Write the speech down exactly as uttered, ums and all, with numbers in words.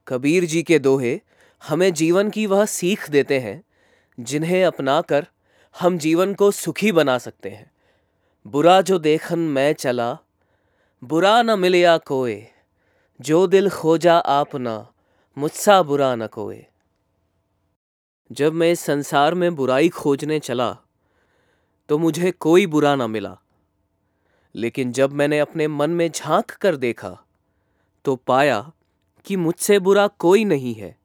कबीर जी के दोहे हमें जीवन की वह सीख देते हैं जिन्हें अपनाकर हम जीवन को सुखी बना सकते हैं। बुरा जो देखन मैं चला, बुरा न मिलया कोय, जो दिल खोजा आपना, मुझसा बुरा न कोय। जब मैं इस संसार में बुराई खोजने चला तो मुझे कोई बुरा ना मिला, लेकिन जब मैंने अपने मन में झांक कर देखा तो पाया कि मुझसे बुरा कोई नहीं है।